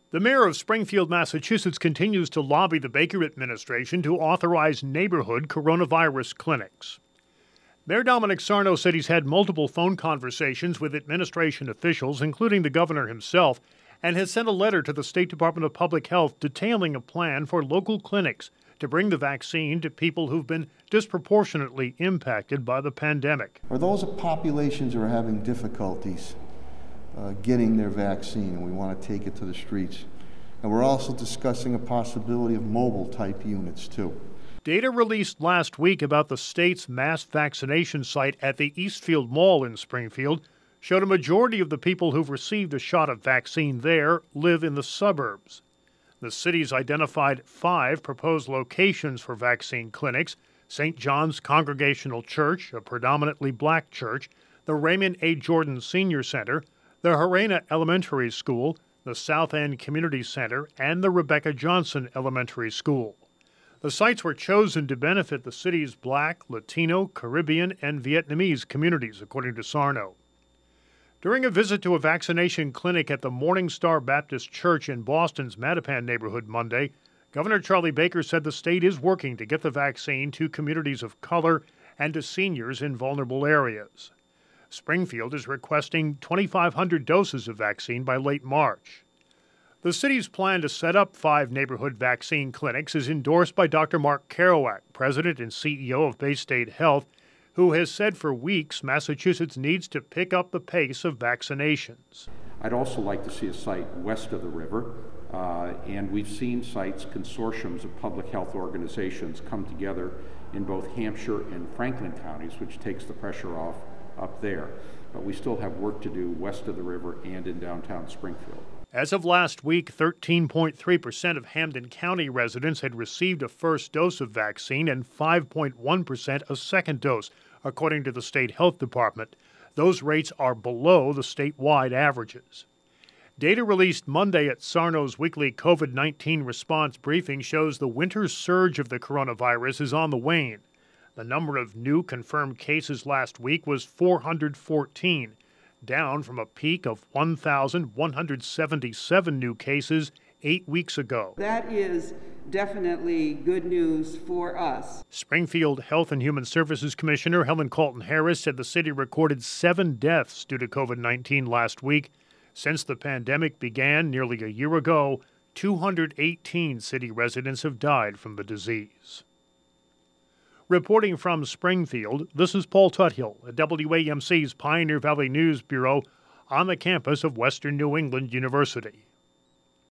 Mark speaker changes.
Speaker 1: The mayor of Springfield, Massachusetts, continues to lobby the Baker administration to authorize neighborhood coronavirus clinics. Mayor Dominic Sarno said he's had multiple phone conversations with administration officials, including the governor himself, and has sent a letter to the State Department of Public Health detailing a plan for local clinics to bring the vaccine to people who've been disproportionately impacted by the pandemic.
Speaker 2: Or those populations who are having difficulties getting their vaccine, and we want to take it to the streets. And we're also discussing a possibility of mobile type units too.
Speaker 1: Data released last week about the state's mass vaccination site at the Eastfield Mall in Springfield showed a majority of the people who've received a shot of vaccine there live in the suburbs. The city's identified 5 proposed locations for vaccine clinics: St. John's Congregational Church, a predominantly black church, the Raymond A. Jordan Senior Center, the Harena Elementary School, the South End Community Center, and the Rebecca Johnson Elementary School. The sites were chosen to benefit the city's Black, Latino, Caribbean, and Vietnamese communities, according to Sarno. During a visit to a vaccination clinic at the Morning Star Baptist Church in Boston's Mattapan neighborhood Monday, Governor Charlie Baker said the state is working to get the vaccine to communities of color and to seniors in vulnerable areas. Springfield is requesting 2,500 doses of vaccine by late March. The city's plan to set up 5 neighborhood vaccine clinics is endorsed by Dr. Mark Kerouac, president and CEO of Baystate Health, who has said for weeks Massachusetts needs to pick up the pace of vaccinations.
Speaker 3: I'd also like to see a site west of the river, and we've seen sites, consortiums of public health organizations come together in both Hampshire and Franklin counties, which takes the pressure off up there. But we still have work to do west of the river and in downtown Springfield.
Speaker 1: As of last week, 13.3% of Hampden County residents had received a first dose of vaccine and 5.1% a second dose, according to the state health department. Those rates are below the statewide averages. Data released Monday at Sarno's weekly COVID-19 response briefing shows the winter surge of the coronavirus is on the wane. The number of new confirmed cases last week was 414, down from a peak of 1,177 new cases 8 weeks ago.
Speaker 4: That is definitely good news for us.
Speaker 1: Springfield Health and Human Services Commissioner Helen Colton Harris said the city recorded 7 deaths due to COVID-19 last week. Since the pandemic began nearly a year ago, 218 city residents have died from the disease. Reporting from Springfield, this is Paul Tuthill at WAMC's Pioneer Valley News Bureau on the campus of Western New England University.